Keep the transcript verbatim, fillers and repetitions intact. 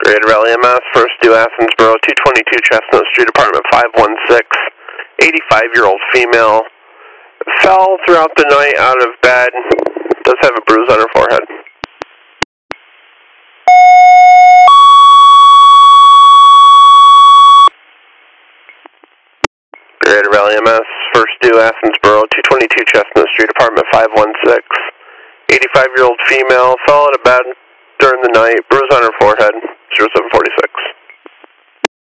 Greater Rally M S, first due Athensboro, two twenty-two Chestnut Street, apartment five one six, eighty-five-year-old female, fell throughout the night out of bed, does have a bruise on her forehead. Greater Rally M S, first due Athensboro, two twenty-two Chestnut Street, apartment five one six, eighty-five-year-old female, fell out of bed during the night, bruise on her forehead, zero seven four six.